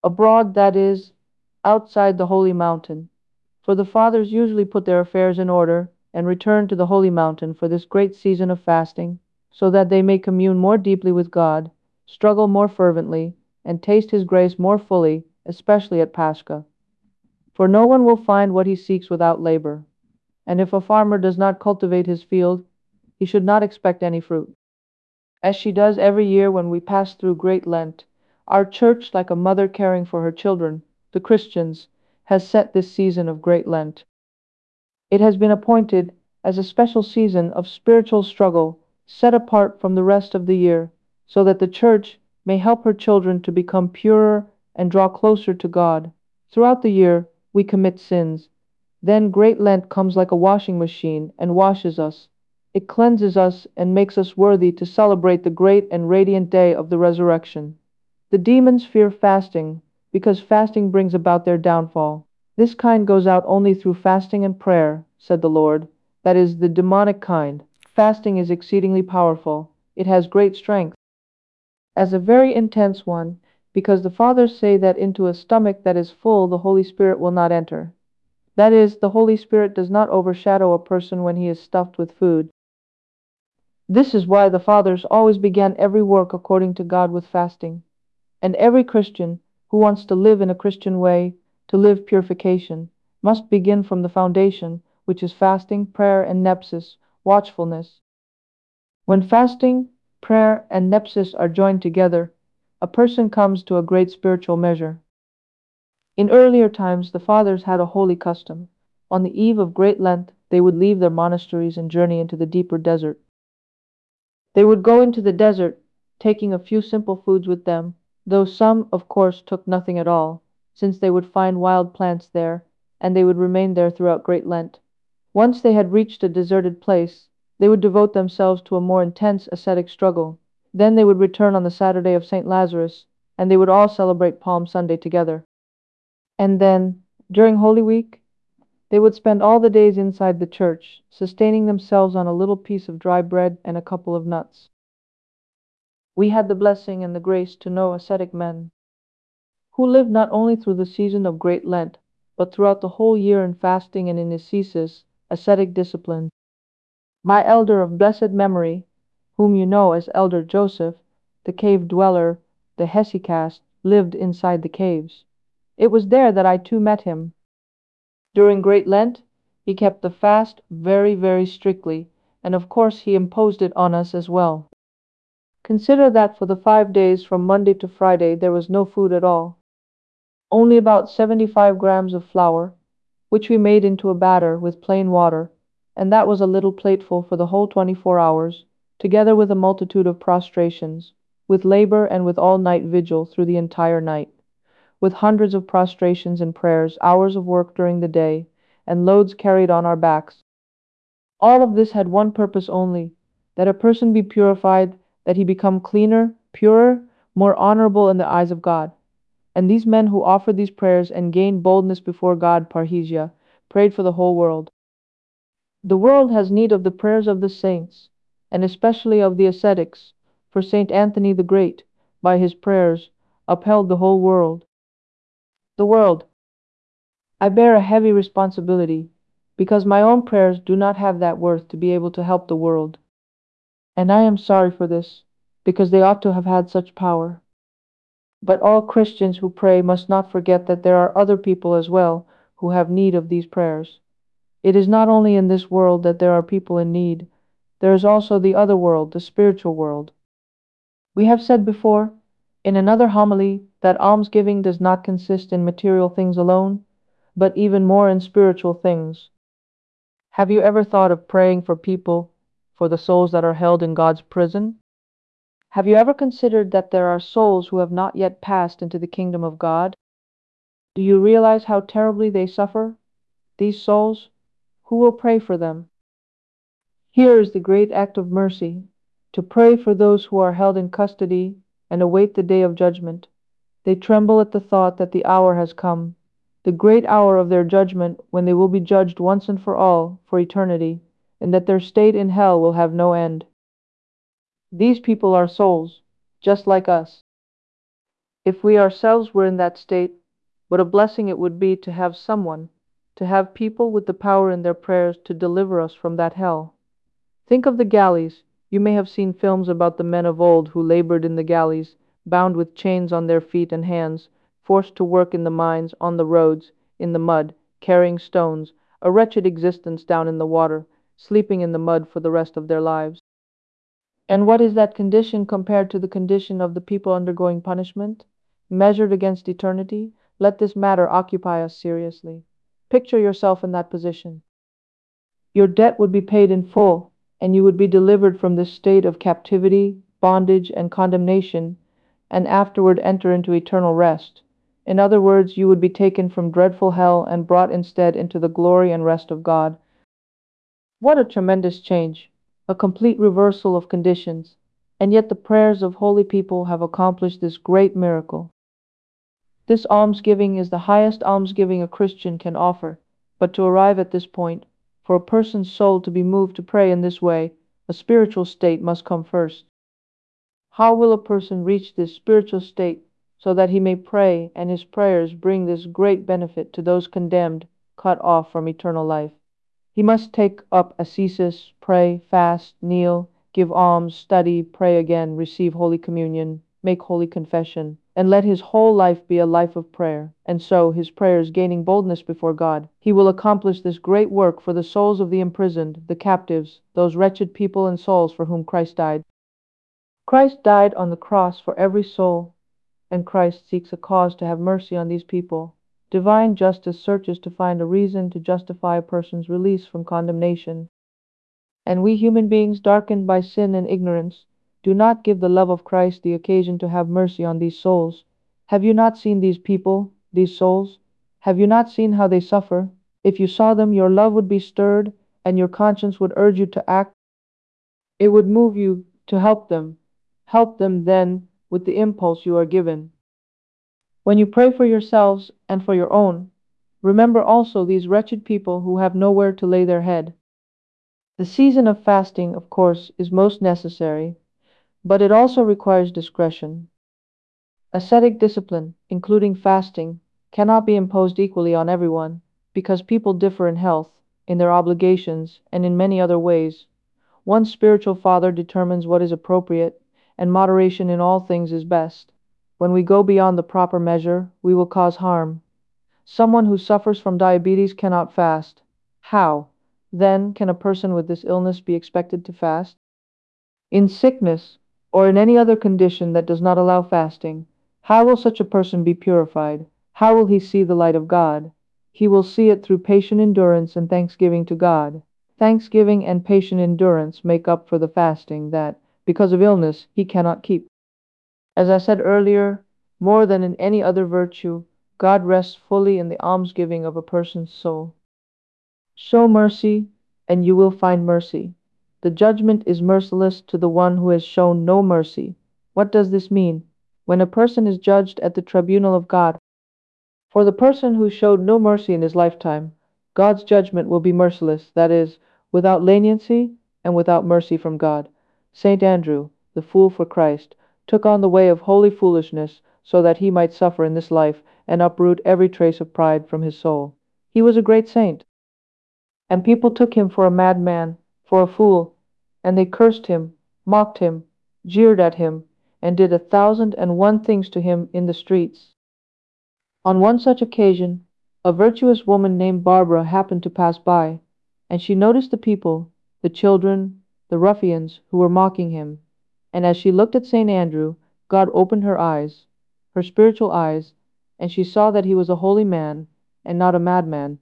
abroad, that is, outside the holy mountain. For the fathers usually put their affairs in order and return to the holy mountain for this great season of fasting, so that they may commune more deeply with God, struggle more fervently, and taste His grace more fully, especially at Pascha. For no one will find what he seeks without labor, and if a farmer does not cultivate his field, he should not expect any fruit. As she does every year when we pass through Great Lent, our Church, like a mother caring for her children, the Christians, has set this season of Great Lent. It has been appointed as a special season of spiritual struggle, set apart from the rest of the year, so that the Church may help her children to become purer and draw closer to God. Throughout the year, we commit sins. Then Great Lent comes like a washing machine and washes us. It cleanses us and makes us worthy to celebrate the great and radiant day of the resurrection. The demons fear fasting, because fasting brings about their downfall. This kind goes out only through fasting and prayer, said the Lord. That is the demonic kind. Fasting is exceedingly powerful. It has great strength, as a very intense one, because the Fathers say that into a stomach that is full the Holy Spirit will not enter. That is, the Holy Spirit does not overshadow a person when he is stuffed with food. This is why the Fathers always began every work according to God with fasting. And every Christian who wants to live in a Christian way, to live purification, must begin from the foundation, which is fasting, prayer, and nepsis, watchfulness. When fasting, prayer, and nepsis are joined together, a person comes to a great spiritual measure. In earlier times, the Fathers had a holy custom. On the eve of Great Lent, they would leave their monasteries and journey into the deeper desert. They would go into the desert, taking a few simple foods with them, though some, of course, took nothing at all, since they would find wild plants there, and they would remain there throughout Great Lent. Once they had reached a deserted place, they would devote themselves to a more intense ascetic struggle. Then they would return on the Saturday of St. Lazarus, and they would all celebrate Palm Sunday together. And then, during Holy Week, they would spend all the days inside the church, sustaining themselves on a little piece of dry bread and a couple of nuts. We had the blessing and the grace to know ascetic men who lived not only through the season of Great Lent, but throughout the whole year in fasting and in ascesis, ascetic discipline. My elder of blessed memory, whom you know as Elder Joseph, the cave dweller, the hesychast, lived inside the caves. It was there that I too met him. During Great Lent, he kept the fast very, very strictly, and of course he imposed it on us as well. Consider that for the 5 days from Monday to Friday there was no food at all, only about 75 grams of flour, which we made into a batter with plain water, and that was a little plateful for the whole 24 hours, together with a multitude of prostrations, with labor and with all-night vigil through the entire night, with hundreds of prostrations and prayers, hours of work during the day, and loads carried on our backs. All of this had one purpose only, that a person be purified, that he become cleaner, purer, more honorable in the eyes of God. And these men who offered these prayers and gained boldness before God, Parrhesia, prayed for the whole world. The world has need of the prayers of the saints, and especially of the ascetics, for Saint Anthony the Great, by his prayers, upheld the whole world. The world. I bear a heavy responsibility, because my own prayers do not have that worth to be able to help the world. And I am sorry for this, because they ought to have had such power. But all Christians who pray must not forget that there are other people as well who have need of these prayers. It is not only in this world that there are people in need, there is also the other world, the spiritual world. We have said before, in another homily, that almsgiving does not consist in material things alone, but even more in spiritual things. Have you ever thought of praying for people, for the souls that are held in God's prison? Have you ever considered that there are souls who have not yet passed into the kingdom of God? Do you realize how terribly they suffer, these souls? Who will pray for them? Here is the great act of mercy, to pray for those who are held in custody and await the day of judgment. They tremble at the thought that the hour has come, the great hour of their judgment, when they will be judged once and for all, for eternity, and that their state in hell will have no end. These people are souls, just like us. If we ourselves were in that state, what a blessing it would be to have someone, to have people with the power in their prayers to deliver us from that hell. Think of the galleys. You may have seen films about the men of old who labored in the galleys, bound with chains on their feet and hands, forced to work in the mines, on the roads, in the mud, carrying stones, a wretched existence down in the water, sleeping in the mud for the rest of their lives. And what is that condition compared to the condition of the people undergoing punishment? Measured against eternity, let this matter occupy us seriously. Picture yourself in that position. Your debt would be paid in full, and you would be delivered from this state of captivity, bondage, and condemnation, and afterward enter into eternal rest. In other words, you would be taken from dreadful hell and brought instead into the glory and rest of God. What a tremendous change! A complete reversal of conditions. And yet the prayers of holy people have accomplished this great miracle. This almsgiving is the highest almsgiving a Christian can offer. But to arrive at this point, for a person's soul to be moved to pray in this way, a spiritual state must come first. How will a person reach this spiritual state so that he may pray and his prayers bring this great benefit to those condemned, cut off from eternal life? He must take up ascesis, pray, fast, kneel, give alms, study, pray again, receive Holy Communion, make holy confession, and let his whole life be a life of prayer. And so, his prayers gaining boldness before God, he will accomplish this great work for the souls of the imprisoned, the captives, those wretched people and souls for whom Christ died. Christ died on the cross for every soul, and Christ seeks a cause to have mercy on these people. Divine justice searches to find a reason to justify a person's release from condemnation. And we human beings, darkened by sin and ignorance, do not give the love of Christ the occasion to have mercy on these souls. Have you not seen these people, these souls? Have you not seen how they suffer? If you saw them, your love would be stirred, and your conscience would urge you to act. It would move you to help them. Help them, then, with the impulse you are given. When you pray for yourselves and for your own, remember also these wretched people who have nowhere to lay their head. The season of fasting, of course, is most necessary, but it also requires discretion. Ascetic discipline, including fasting, cannot be imposed equally on everyone, because people differ in health, in their obligations, and in many other ways. One spiritual father determines what is appropriate, and moderation in all things is best. When we go beyond the proper measure, we will cause harm. Someone who suffers from diabetes cannot fast. How, then, can a person with this illness be expected to fast? In sickness, or in any other condition that does not allow fasting, how will such a person be purified? How will he see the light of God? He will see it through patient endurance and thanksgiving to God. Thanksgiving and patient endurance make up for the fasting that, because of illness, he cannot keep. As I said earlier, more than in any other virtue, God rests fully in the almsgiving of a person's soul. Show mercy, and you will find mercy. The judgment is merciless to the one who has shown no mercy. What does this mean? When a person is judged at the tribunal of God, for the person who showed no mercy in his lifetime, God's judgment will be merciless, that is, without leniency and without mercy from God. Saint Andrew, the fool for Christ, took on the way of holy foolishness so that he might suffer in this life and uproot every trace of pride from his soul. He was a great saint, and people took him for a madman, for a fool, and they cursed him, mocked him, jeered at him, and did 1,001 things to him in the streets. On one such occasion, a virtuous woman named Barbara happened to pass by, and she noticed the people, the children, the ruffians, who were mocking him. And as she looked at St. Andrew, God opened her eyes, her spiritual eyes, and she saw that he was a holy man, and not a madman,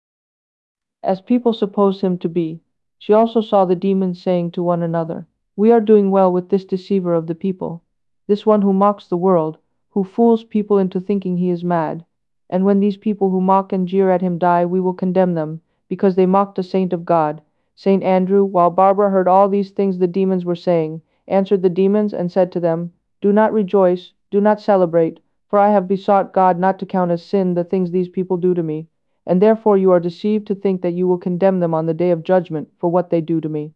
as people supposed him to be. She also saw the demons saying to one another, "We are doing well with this deceiver of the people, this one who mocks the world, who fools people into thinking he is mad. And when these people who mock and jeer at him die, we will condemn them, because they mocked a saint of God." St. Andrew, while Barbara heard all these things the demons were saying, answered the demons and said to them, "Do not rejoice, do not celebrate, for I have besought God not to count as sin the things these people do to me, and therefore you are deceived to think that you will condemn them on the day of judgment for what they do to me."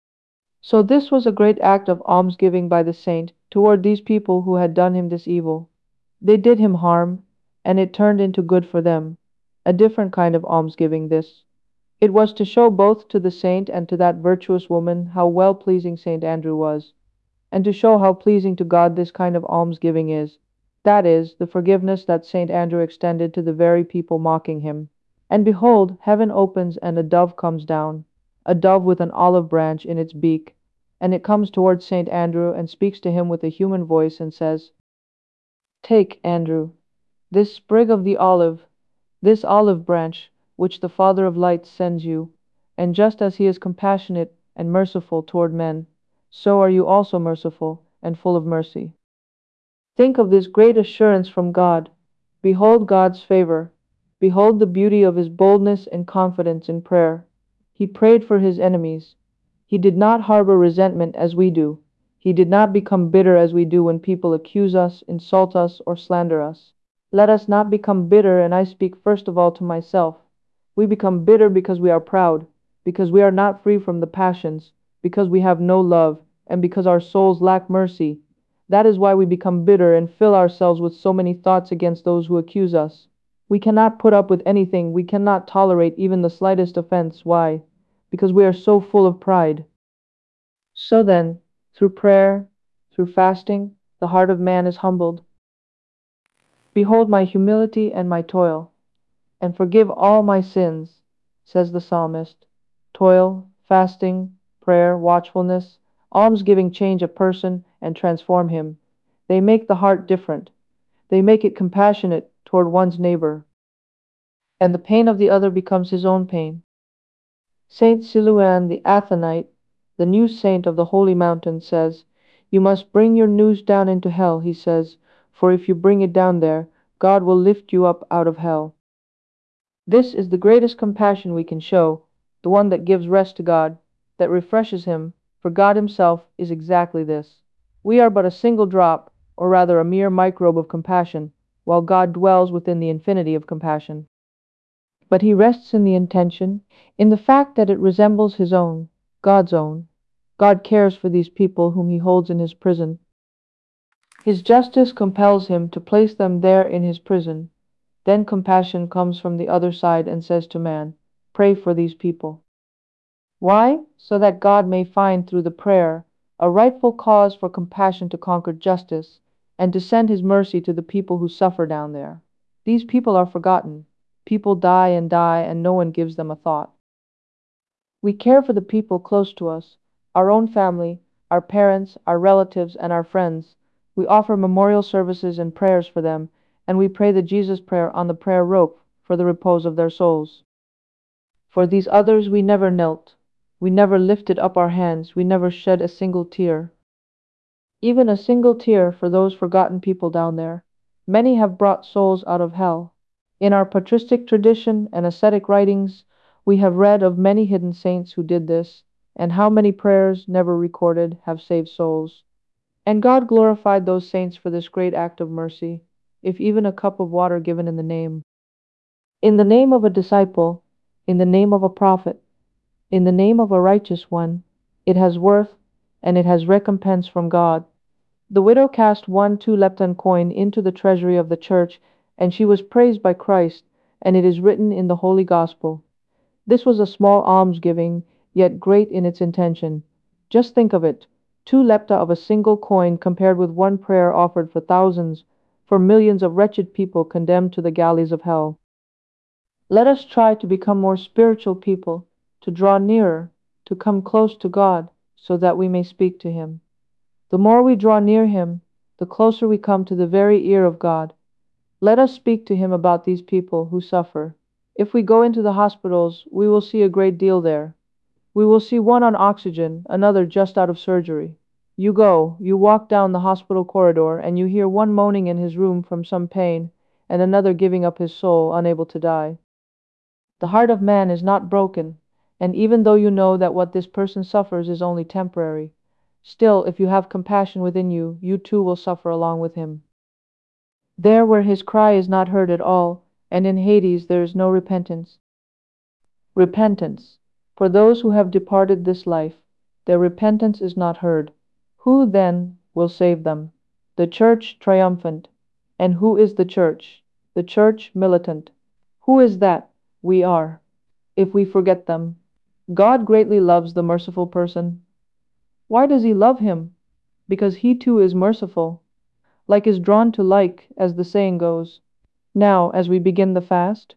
So this was a great act of almsgiving by the saint toward these people who had done him this evil. They did him harm, and it turned into good for them. A different kind of almsgiving, this. It was to show both to the saint and to that virtuous woman how well pleasing Saint Andrew was, and to show how pleasing to God this kind of almsgiving is. That is, the forgiveness that Saint Andrew extended to the very people mocking him. And behold, heaven opens and a dove comes down, a dove with an olive branch in its beak, and it comes towards Saint Andrew and speaks to him with a human voice and says, "Take, Andrew, this sprig of the olive, this olive branch, which the Father of lights sends you, and just as he is compassionate and merciful toward men, so are you also merciful and full of mercy." Think of this great assurance from God. Behold God's favor. Behold the beauty of his boldness and confidence in prayer. He prayed for his enemies. He did not harbor resentment as we do. He did not become bitter as we do when people accuse us, insult us, or slander us. Let us not become bitter, and I speak first of all to myself. We become bitter because we are proud, because we are not free from the passions, because we have no love, and because our souls lack mercy. That is why we become bitter and fill ourselves with so many thoughts against those who accuse us. We cannot put up with anything, we cannot tolerate even the slightest offense. Why? Because we are so full of pride. So then, through prayer, through fasting, the heart of man is humbled. Behold my humility and my toil, and forgive all my sins, says the psalmist. Toil, fasting, prayer, watchfulness, almsgiving change a person and transform him. They make the heart different. They make it compassionate toward one's neighbor, and the pain of the other becomes his own pain. Saint Silouan the Athonite, the new saint of the holy mountain, says, "You must bring your news down into hell," he says, "for if you bring it down there, God will lift you up out of hell." This is the greatest compassion we can show, the one that gives rest to God, that refreshes him, for God himself is exactly this. We are but a single drop, or rather a mere microbe of compassion, while God dwells within the infinity of compassion. But he rests in the intention, in the fact that it resembles his own, God's own. God cares for these people whom he holds in his prison. His justice compels him to place them there in his prison. Then compassion comes from the other side and says to man, "Pray for these people." Why? So that God may find through the prayer a rightful cause for compassion to conquer justice, and to send his mercy to the people who suffer down there. These people are forgotten. People die, and no one gives them a thought. We care for the people close to us, our own family, our parents, our relatives, and our friends. We offer memorial services and prayers for them, and we pray the Jesus prayer on the prayer rope for the repose of their souls. For these others we never knelt, we never lifted up our hands, we never shed a single tear. Even a single tear for those forgotten people down there. Many have brought souls out of hell. In our patristic tradition and ascetic writings, we have read of many hidden saints who did this, and how many prayers, never recorded, have saved souls. And God glorified those saints for this great act of mercy, if even a cup of water given in the name of a disciple, in the name of a prophet, in the name of a righteous one, it has worth, and it has recompense from God. The widow cast 1 2 lepton coin into the treasury of the church, and she was praised by Christ, and it is written in the Holy Gospel. This was a small almsgiving, yet great in its intention. Just think of it, 2 lepta of a single coin compared with one prayer offered for thousands, for millions of wretched people condemned to the galleys of hell. Let us try to become more spiritual people, to draw nearer, to come close to God, so that we may speak to him. The more we draw near him, the closer we come to the very ear of God. Let us speak to him about these people who suffer. If we go into the hospitals, we will see a great deal there. We will see one on oxygen, another just out of surgery. You walk down the hospital corridor, and you hear one moaning in his room from some pain, and another giving up his soul, unable to die. The heart of man is not broken, and even though you know that what this person suffers is only temporary, still, if you have compassion within you, you too will suffer along with him. There where his cry is not heard at all, and in Hades there is no repentance. Repentance. For those who have departed this life, their repentance is not heard. Who, then, will save them? The Church triumphant. And who is the church? The church militant. Who is that? We are, if we forget them. God greatly loves the merciful person. Why does he love him? Because he too is merciful. Like is drawn to like, as the saying goes. Now, as we begin the fast,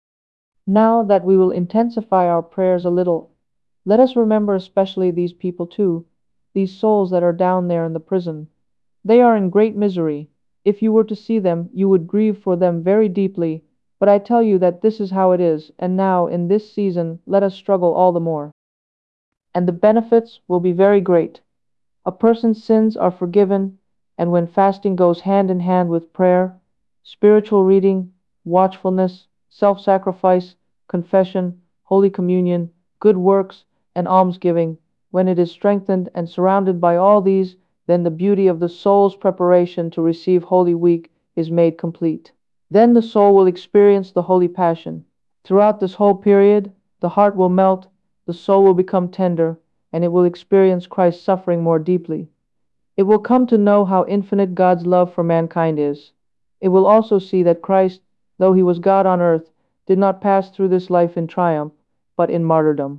now that we will intensify our prayers a little, let us remember especially these people too, these souls that are down there in the prison. They are in great misery. If you were to see them, you would grieve for them very deeply. But I tell you that this is how it is, and now, in this season, let us struggle all the more. And the benefits will be very great. A person's sins are forgiven, and when fasting goes hand in hand with prayer, spiritual reading, watchfulness, self sacrifice, confession, Holy Communion, good works, and almsgiving, when it is strengthened and surrounded by all these, then the beauty of the soul's preparation to receive Holy Week is made complete. Then the soul will experience the Holy Passion. Throughout this whole period, the heart will melt, the soul will become tender, and it will experience Christ's suffering more deeply. It will come to know how infinite God's love for mankind is. It will also see that Christ, though he was God on earth, did not pass through this life in triumph, but in martyrdom.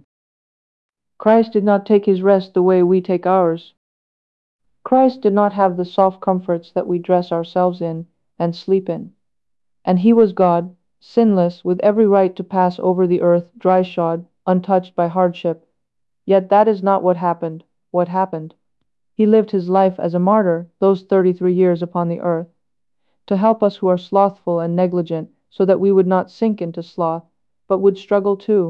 Christ did not take his rest the way we take ours. Christ did not have the soft comforts that we dress ourselves in and sleep in. And he was God, sinless, with every right to pass over the earth dry-shod, untouched by hardship. Yet that is not what happened. What happened? He lived his life as a martyr, those 33 years upon the earth, to help us who are slothful and negligent, so that we would not sink into sloth, but would struggle too.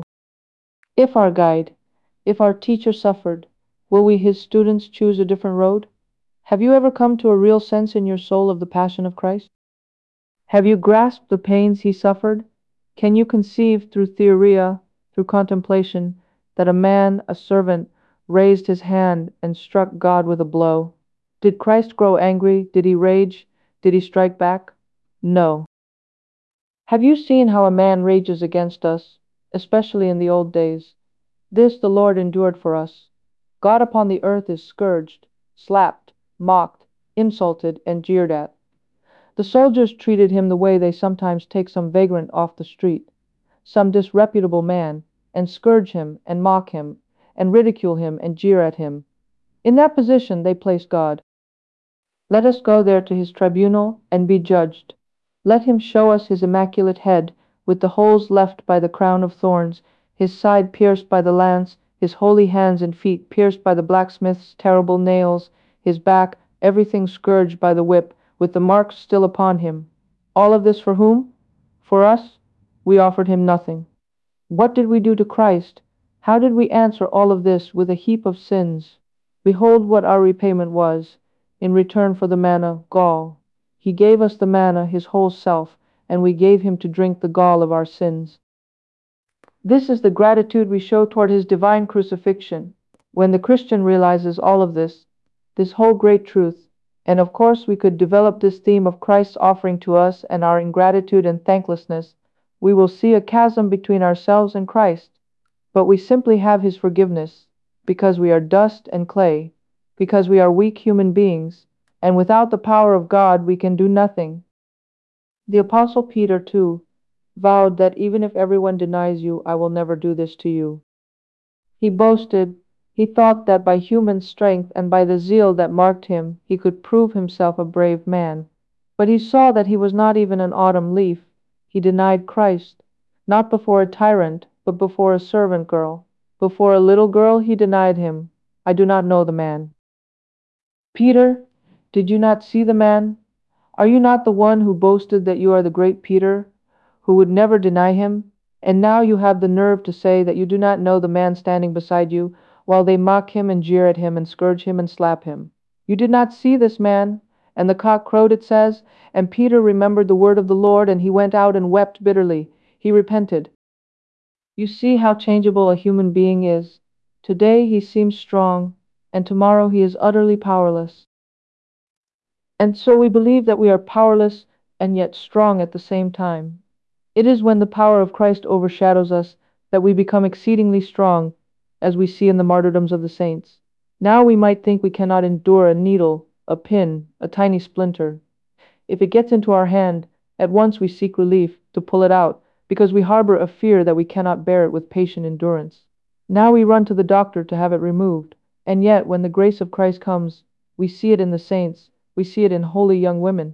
If our guide, if our teacher suffered, will we his students choose a different road? Have you ever come to a real sense in your soul of the passion of Christ? Have you grasped the pains he suffered? Can you conceive through theoria, through contemplation, that a man, a servant, raised his hand and struck God with a blow? Did Christ grow angry? Did he rage? Did he strike back? No. Have you seen how a man rages against us, especially in the old days? This the Lord endured for us. God upon the earth is scourged, slapped, mocked, insulted, and jeered at. The soldiers treated him the way they sometimes take some vagrant off the street, some disreputable man, and scourge him, and mock him, and ridicule him, and jeer at him. In that position they placed God. Let us go there to his tribunal and be judged. Let him show us his immaculate head, with the holes left by the crown of thorns, his side pierced by the lance, his holy hands and feet pierced by the blacksmith's terrible nails, his back, everything scourged by the whip, with the marks still upon him. All of this for whom? For us? We offered him nothing. What did we do to Christ? How did we answer all of this with a heap of sins? Behold what our repayment was. In return for the manna, gall. He gave us the manna, his whole self, and we gave him to drink the gall of our sins. This is the gratitude we show toward his divine crucifixion. When the Christian realizes all of this whole great truth, and of course we could develop this theme of Christ's offering to us and our ingratitude and thanklessness, we will see a chasm between ourselves and Christ. But we simply have his forgiveness, because we are dust and clay, because we are weak human beings, and without the power of God we can do nothing. The Apostle Peter, too, vowed that even if everyone denies you, I will never do this to you. He boasted, he thought that by human strength and by the zeal that marked him, he could prove himself a brave man. But he saw that he was not even an autumn leaf. He denied Christ, not before a tyrant, but before a servant girl. Before a little girl he denied him. I do not know the man. Peter, did you not see the man? Are you not the one who boasted that you are the great Peter, who would never deny him? And now you have the nerve to say that you do not know the man standing beside you, while they mock him and jeer at him and scourge him and slap him. You did not see this man? And the cock crowed, it says, and Peter remembered the word of the Lord, and he went out and wept bitterly. He repented. You see how changeable a human being is. Today he seems strong, and tomorrow he is utterly powerless. And so we believe that we are powerless and yet strong at the same time. It is when the power of Christ overshadows us that we become exceedingly strong, as we see in the martyrdoms of the saints. Now we might think we cannot endure a needle, a pin, a tiny splinter. If it gets into our hand, at once we seek relief to pull it out, because we harbor a fear that we cannot bear it with patient endurance. Now we run to the doctor to have it removed, and yet when the grace of Christ comes, we see it in the saints, we see it in holy young women,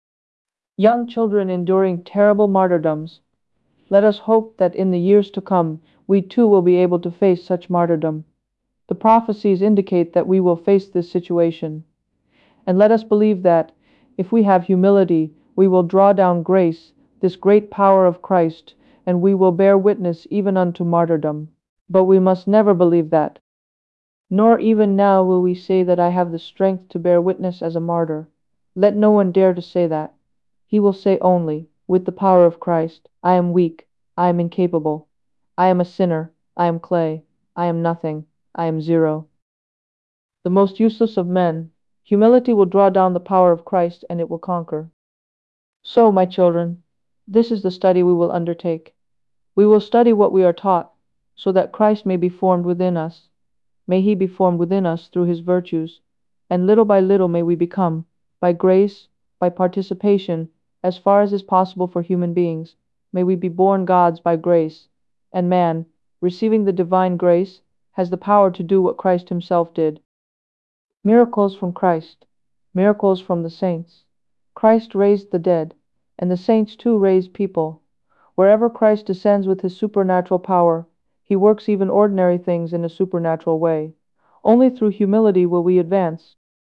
young children enduring terrible martyrdoms. Let us hope that in the years to come, we too will be able to face such martyrdom. The prophecies indicate that we will face this situation. And let us believe that, if we have humility, we will draw down grace, this great power of Christ, and we will bear witness even unto martyrdom. But we must never believe that. Nor even now will we say that I have the strength to bear witness as a martyr. Let no one dare to say that. He will say only, with the power of Christ, I am weak, I am incapable, I am a sinner, I am clay, I am nothing, I am zero. The most useless of men, humility will draw down the power of Christ and it will conquer. So, my children, this is the study we will undertake. We will study what we are taught, so that Christ may be formed within us. May he be formed within us through his virtues, and little by little may we become, by grace, by participation, as far as is possible for human beings, may we be born gods by grace, and man, receiving the divine grace, has the power to do what Christ himself did. Miracles from Christ, miracles from the saints. Christ raised the dead, and the saints too raise people. Wherever Christ descends with his supernatural power, he works even ordinary things in a supernatural way. Only through humility will we advance.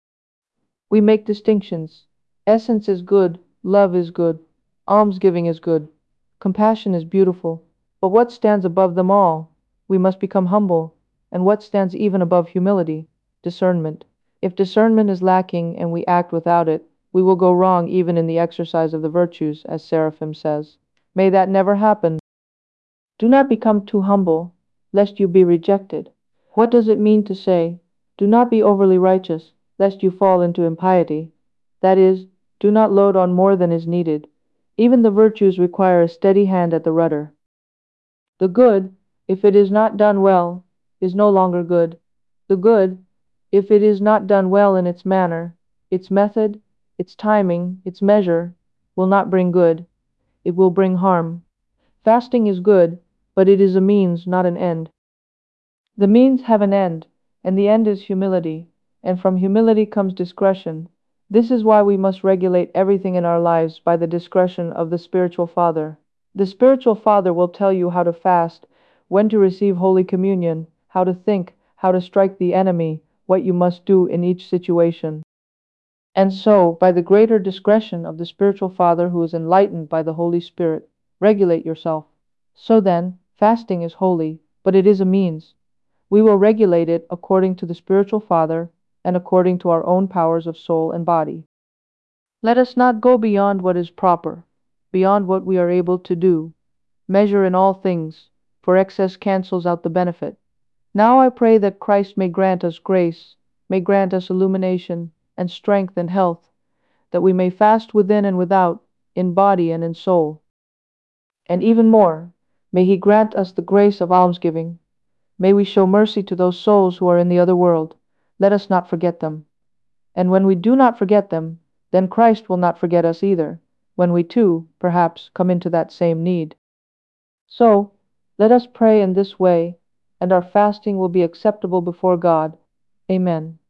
We make distinctions. Essence is good, love is good, almsgiving is good, compassion is beautiful. But what stands above them all? We must become humble. And what stands even above humility? Discernment. If discernment is lacking and we act without it, we will go wrong even in the exercise of the virtues, as Seraphim says. May that never happen. Do not become too humble, lest you be rejected. What does it mean to say, do not be overly righteous, lest you fall into impiety? That is, do not load on more than is needed. Even the virtues require a steady hand at the rudder. The good, if it is not done well, is no longer good. The good, if it is not done well in its manner, its method, its timing, its measure, will not bring good. It will bring harm. Fasting is good, but it is a means, not an end. The means have an end, and the end is humility, and from humility comes discretion. This is why we must regulate everything in our lives by the discretion of the spiritual father. The spiritual father will tell you how to fast, when to receive Holy Communion, how to think, how to strike the enemy, what you must do in each situation. And so, by the greater discretion of the spiritual father who is enlightened by the Holy Spirit, regulate yourself. So then, fasting is holy, but it is a means. We will regulate it according to the spiritual father and according to our own powers of soul and body. Let us not go beyond what is proper, beyond what we are able to do. Measure in all things, for excess cancels out the benefit. Now I pray that Christ may grant us grace, may grant us illumination, and strength and health, that we may fast within and without, in body and in soul. And even more, may he grant us the grace of almsgiving. May we show mercy to those souls who are in the other world. Let us not forget them. And when we do not forget them, then Christ will not forget us either, when we too, perhaps, come into that same need. So, let us pray in this way, and our fasting will be acceptable before God. Amen.